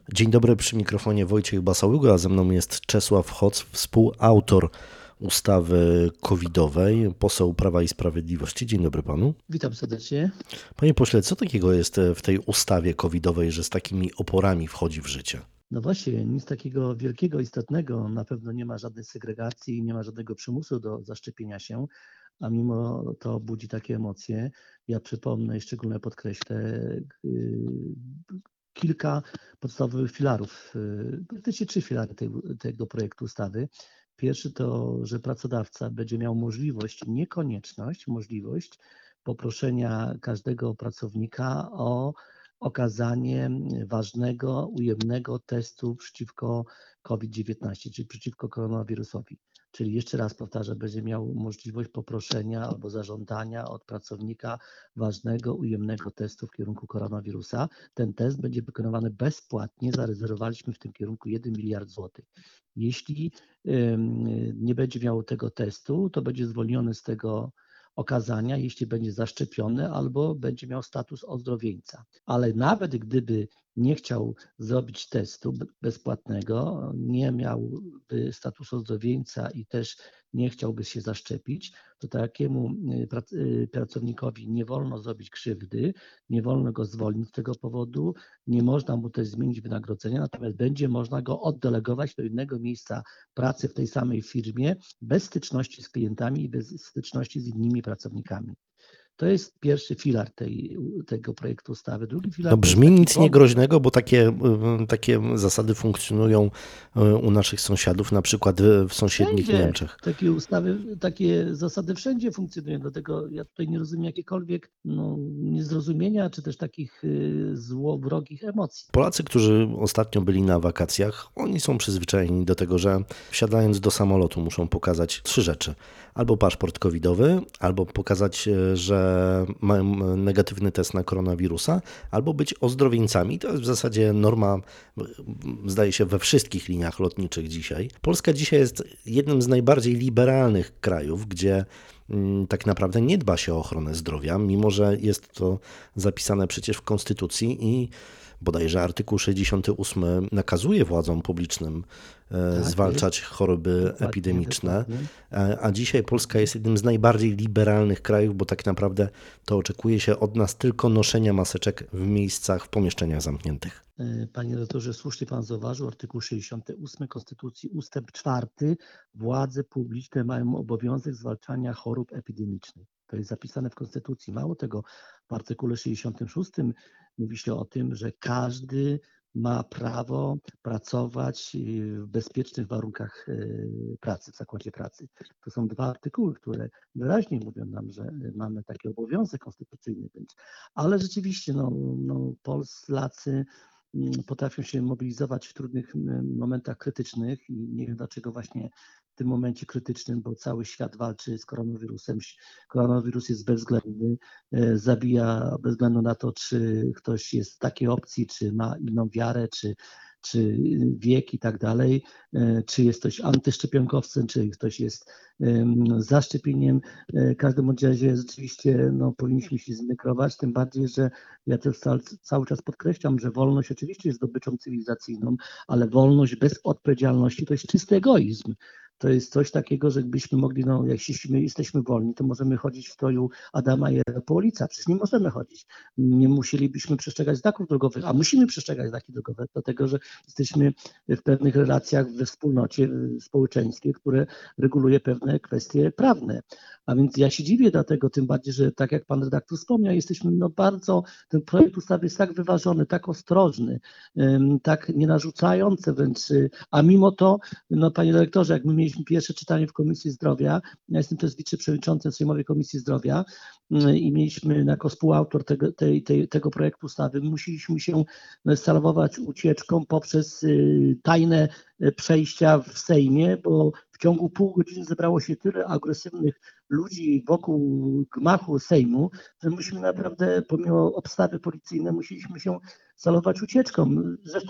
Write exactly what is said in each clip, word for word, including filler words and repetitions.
Dzień dobry, przy mikrofonie Wojciech Basałyga, a ze mną jest Czesław Hoc, współautor ustawy covidowej, poseł Prawa i Sprawiedliwości. Dzień dobry panu. Witam serdecznie. Panie pośle, co takiego jest w tej ustawie covidowej, że z takimi oporami wchodzi w życie? No właśnie, nic takiego wielkiego, istotnego. Na pewno nie ma żadnej segregacji, nie ma żadnego przymusu do zaszczepienia się, a mimo to budzi takie emocje. Ja przypomnę i szczególnie podkreślę yy, kilka podstawowych filarów, yy, praktycznie trzy filary tej, tego projektu ustawy. Pierwszy to, że pracodawca będzie miał możliwość, nie konieczność, możliwość poproszenia każdego pracownika o okazanie ważnego, ujemnego testu przeciwko COVID dziewiętnaście, czyli przeciwko koronawirusowi. Czyli jeszcze raz powtarzam, będzie miał możliwość poproszenia albo zażądania od pracownika ważnego, ujemnego testu w kierunku koronawirusa. Ten test będzie wykonywany bezpłatnie. Zarezerwowaliśmy w tym kierunku jeden miliard złotych. Jeśli nie będzie miał tego testu, to będzie zwolniony z tego okazania, jeśli będzie zaszczepiony albo będzie miał status ozdrowieńca. Ale nawet gdyby nie chciał zrobić testu bezpłatnego, nie miałby statusu ozdrowieńca i też nie chciałby się zaszczepić, to takiemu pracownikowi nie wolno zrobić krzywdy, nie wolno go zwolnić z tego powodu, nie można mu też zmienić wynagrodzenia, natomiast będzie można go oddelegować do innego miejsca pracy w tej samej firmie bez styczności z klientami i bez styczności z innymi pracownikami. To jest pierwszy filar tej, tego projektu ustawy. Drugi No filar to jest brzmi taki nic pomysł. niegroźnego, bo takie, y, takie zasady funkcjonują y, u naszych sąsiadów, na przykład w sąsiednich Wszędzie Niemczech. takie ustawy, takie zasady wszędzie funkcjonują, dlatego ja tutaj nie rozumiem jakiekolwiek no, niezrozumienia, czy też takich y, złowrogich emocji. Polacy, którzy ostatnio byli na wakacjach, oni są przyzwyczajeni do tego, że wsiadając do samolotu muszą pokazać trzy rzeczy. Albo paszport covidowy, albo pokazać, że mają negatywny test na koronawirusa, albo być ozdrowieńcami. To jest w zasadzie norma, zdaje się, we wszystkich liniach lotniczych dzisiaj. Polska dzisiaj jest jednym z najbardziej liberalnych krajów, gdzie tak naprawdę nie dba się o ochronę zdrowia, mimo że jest to zapisane przecież w Konstytucji i bodajże artykuł sześćdziesiąty ósmy nakazuje władzom publicznym Tak, zwalczać jest. choroby Dokładnie, epidemiczne, dokładnie. a dzisiaj Polska jest jednym z najbardziej liberalnych krajów, bo tak naprawdę to oczekuje się od nas tylko noszenia maseczek w miejscach, w pomieszczeniach zamkniętych. Panie redaktorze, słusznie pan zauważył, artykuł sześćdziesiąty ósmy Konstytucji, ustęp czwarty. Władze publiczne mają obowiązek zwalczania chorób epidemicznych. To jest zapisane w Konstytucji. Mało tego, w artykule sześćdziesiątym szóstym mówi się o tym, że każdy ma prawo pracować w bezpiecznych warunkach pracy, w zakładzie pracy. To są dwa artykuły, które wyraźnie mówią nam, że mamy taki obowiązek konstytucyjny. Ale rzeczywiście no, no, Polacy potrafią się mobilizować w trudnych momentach krytycznych i nie wiem dlaczego właśnie w tym momencie krytycznym, bo cały świat walczy z koronawirusem. Koronawirus jest bezwzględny, zabija bez względu na to, czy ktoś jest w takiej opcji, czy ma inną wiarę, czy, czy wiek i tak dalej, czy jest ktoś antyszczepionkowcem, czy ktoś jest za szczepieniem. W każdym razie rzeczywiście no, powinniśmy się zmykrować, tym bardziej, że ja też cały, cały czas podkreślam, że wolność oczywiście jest zdobyczą cywilizacyjną, ale wolność bez odpowiedzialności to jest czysty egoizm. To jest coś takiego, że gdybyśmy mogli, no jak jeśli jesteśmy wolni, to możemy chodzić w stroju Adama i Ewy po ulicach. Przecież nie możemy chodzić. Nie musielibyśmy przestrzegać znaków drogowych, a musimy przestrzegać znaki drogowe, dlatego że jesteśmy w pewnych relacjach we wspólnocie, w społeczeństwie, które reguluje pewne kwestie prawne. A więc ja się dziwię dlatego, tym bardziej, że tak jak pan redaktor wspomniał, jesteśmy no bardzo, ten projekt ustawy jest tak wyważony, tak ostrożny, tak nie narzucający wręcz, a mimo to, no panie dyrektorze, jak my mieliśmy pierwsze czytanie w Komisji Zdrowia, ja jestem też wiceprzewodniczącym Sejmowej Komisji Zdrowia i mieliśmy jako współautor tego, tej, tej, tego projektu ustawy, musieliśmy się salwować ucieczką poprzez tajne przejścia w Sejmie, bo w ciągu pół godziny zebrało się tyle agresywnych ludzi wokół gmachu Sejmu, że myśmy naprawdę, pomimo obstawy policyjnej, musieliśmy się salować ucieczką. Zresztą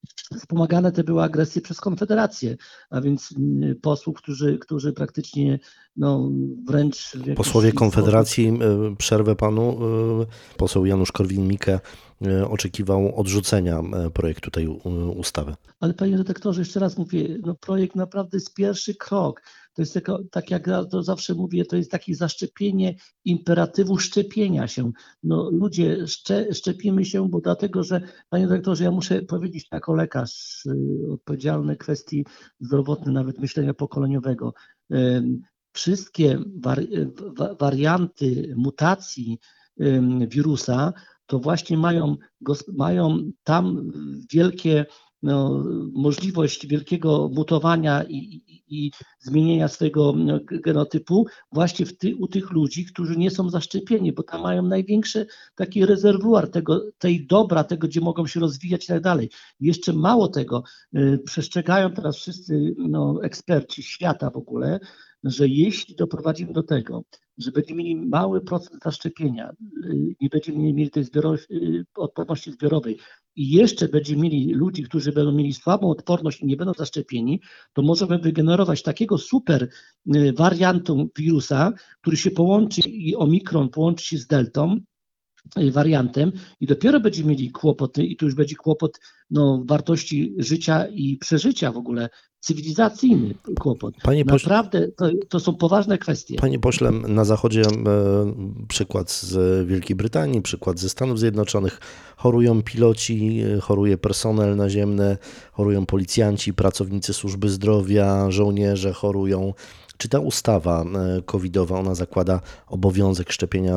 Wspomagane te były agresje przez Konfederację, a więc posłów, którzy, którzy praktycznie no, wręcz w jakiś Posłowie Konfederacji, sposób... przerwę panu, poseł Janusz Korwin-Mikke oczekiwał odrzucenia projektu tej ustawy. Ale panie redaktorze, jeszcze raz mówię, no projekt naprawdę jest pierwszy krok. To jest jako, tak jak ja to zawsze mówię, to jest takie zaszczepienie imperatywu szczepienia się. No ludzie, szcze, szczepimy się, bo dlatego, że panie redaktorze, ja muszę powiedzieć jako lekarz y, odpowiedzialny kwestii zdrowotnej, nawet myślenia pokoleniowego, y, wszystkie wari, wa, warianty mutacji y, wirusa to właśnie mają, mają tam wielkie no, możliwość wielkiego mutowania i, i, i zmienienia swojego genotypu właśnie w ty, u tych ludzi, którzy nie są zaszczepieni, bo tam mają największy taki rezerwuar tego, tej dobra, tego, gdzie mogą się rozwijać i tak dalej. Jeszcze mało tego, y, przestrzegają teraz wszyscy no, eksperci świata w ogóle, że jeśli doprowadzimy do tego, że będziemy mieli mały procent zaszczepienia, nie będziemy mieli tej zbiorowej, odporności zbiorowej i jeszcze będziemy mieli ludzi, którzy będą mieli słabą odporność i nie będą zaszczepieni, to możemy wygenerować takiego super wariantu wirusa, który się połączy i omikron połączy się z deltą, wariantem i dopiero będziemy mieli kłopoty i tu już będzie kłopot no, wartości życia i przeżycia w ogóle, cywilizacyjny kłopot. Panie pośle, Naprawdę to, to są poważne kwestie. Panie pośle, na zachodzie e, przykład z Wielkiej Brytanii, przykład ze Stanów Zjednoczonych, chorują piloci, choruje personel naziemny, chorują policjanci, pracownicy służby zdrowia, żołnierze chorują. Czy ta ustawa covidowa, ona zakłada obowiązek szczepienia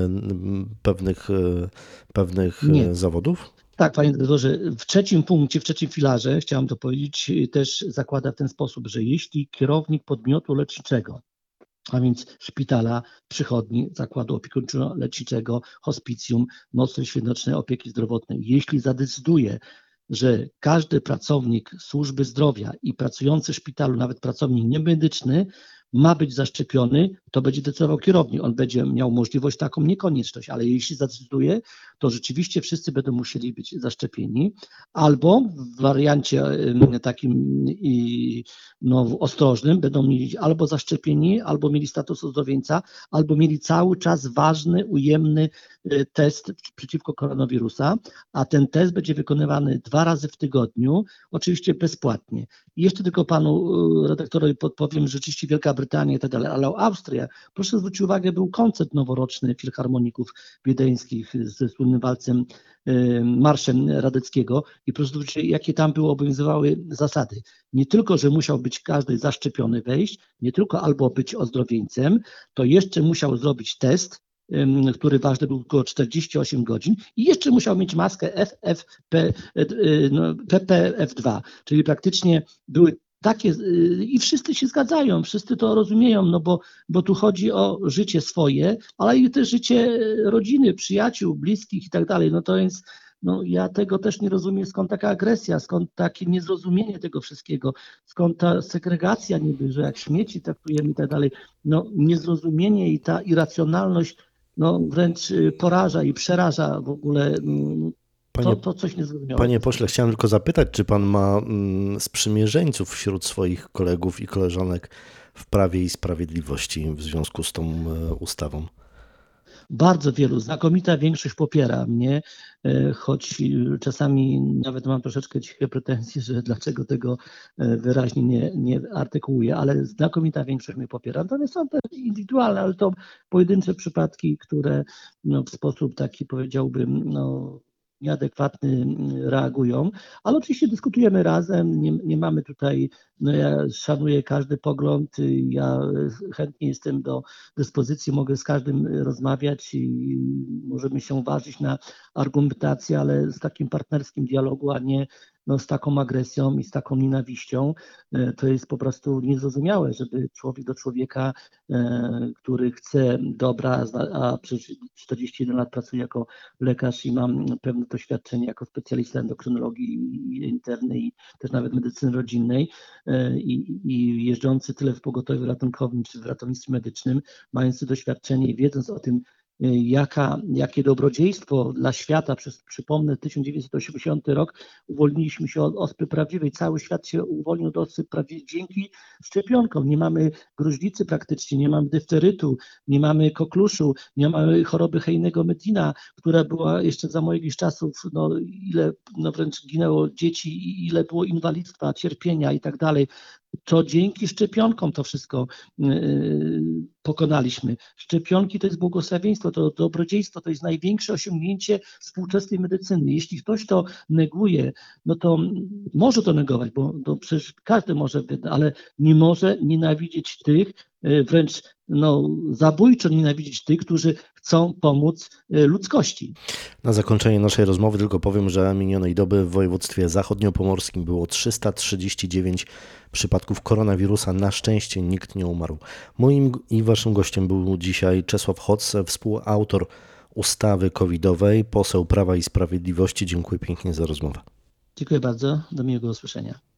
pewnych, pewnych Nie. zawodów? Tak, panie doktorze, w trzecim punkcie, w trzecim filarze, chciałem to powiedzieć, też zakłada w ten sposób, że jeśli kierownik podmiotu leczniczego, a więc szpitala, przychodni, zakładu opiekuńczo-leczniczego, hospicjum, nocnej świątecznej opieki zdrowotnej, jeśli zadecyduje, że każdy pracownik służby zdrowia i pracujący w szpitalu, nawet pracownik niemedyczny, ma być zaszczepiony, to będzie decydował kierownik. On będzie miał możliwość taką, niekonieczność, ale jeśli zdecyduje, to rzeczywiście wszyscy będą musieli być zaszczepieni, albo w wariancie takim no, ostrożnym będą mieli albo zaszczepieni, albo mieli status ozdrowieńca, albo mieli cały czas ważny, ujemny test przeciwko koronawirusa, a ten test będzie wykonywany dwa razy w tygodniu, oczywiście bezpłatnie. I jeszcze tylko panu redaktorowi podpowiem, że rzeczywiście Wielka Brytania i tak dalej, ale Austria, proszę zwrócić uwagę, był koncert noworoczny filharmoników wiedeńskich ze słynnym walcem, marszem Radeckiego i proszę zwrócić uwagę, jakie tam były obowiązywały zasady. Nie tylko, że musiał być każdy zaszczepiony wejść, nie tylko albo być ozdrowieńcem, to jeszcze musiał zrobić test, który ważny był około czterdzieści osiem godzin i jeszcze musiał mieć maskę F F P, no, P P F dwa, czyli praktycznie były takie i wszyscy się zgadzają, wszyscy to rozumieją, no bo, bo tu chodzi o życie swoje, ale i też życie rodziny, przyjaciół, bliskich i tak dalej. No to więc no ja tego też nie rozumiem, skąd taka agresja, skąd takie niezrozumienie tego wszystkiego, skąd ta segregacja niby, że jak śmieci traktujemy i tak dalej. No niezrozumienie i ta irracjonalność no wręcz poraża i przeraża w ogóle. Panie, to, to coś niezrozumiałego. Panie pośle, chciałem tylko zapytać, czy pan ma sprzymierzeńców wśród swoich kolegów i koleżanek w Prawie i Sprawiedliwości w związku z tą ustawą? Bardzo wielu, znakomita większość popiera mnie, choć czasami nawet mam troszeczkę ciche pretensje, że dlaczego tego wyraźnie nie, nie artykułuję, ale znakomita większość mnie popiera. Natomiast są też indywidualne, ale to pojedyncze przypadki, które no, w sposób taki powiedziałbym no, nieadekwatny reagują, ale oczywiście dyskutujemy razem, nie, nie mamy tutaj, no ja szanuję każdy pogląd, ja chętnie jestem do dyspozycji, mogę z każdym rozmawiać i możemy się uważać na argumentację, ale z takim partnerskim dialogu, a nie no, z taką agresją i z taką nienawiścią, to jest po prostu niezrozumiałe, żeby człowiek do człowieka, który chce dobra, a przez czterdzieści jeden lat pracuję jako lekarz i mam pewne doświadczenie jako specjalista endokrynologii internej i też nawet medycyny rodzinnej i, i jeżdżący tyle w pogotowiu ratunkowym czy w ratownictwie medycznym, mający doświadczenie i wiedząc o tym, jaka, jakie dobrodziejstwo dla świata, przez, przypomnę, tysiąc dziewięćset osiemdziesiąty rok, uwolniliśmy się od ospy prawdziwej. Cały świat się uwolnił od ospy prawdziwej dzięki szczepionkom. Nie mamy gruźlicy praktycznie, nie mamy difterytu, nie mamy kokluszu, nie mamy choroby Hejnego Medina, która była jeszcze za moich czasów, no ile no wręcz ginęło dzieci, ile było inwalidztwa, cierpienia i tak dalej. To dzięki szczepionkom to wszystko yy, pokonaliśmy. Szczepionki to jest błogosławieństwo, to dobrodziejstwo, to jest największe osiągnięcie współczesnej medycyny. Jeśli ktoś to neguje, no to może to negować, bo to przecież każdy może, ale nie może nienawidzieć tych, yy, wręcz no, zabójczo nienawidzić tych, którzy chcą pomóc yy, ludzkości. Na zakończenie naszej rozmowy tylko powiem, że minionej doby w województwie zachodniopomorskim było trzysta trzydzieści dziewięć przypadków koronawirusa. Na szczęście nikt nie umarł. Moim i waszym gościem był dzisiaj Czesław Hoc, współautor ustawy covidowej, poseł Prawa i Sprawiedliwości. Dziękuję pięknie za rozmowę. Dziękuję bardzo. Do miłego usłyszenia.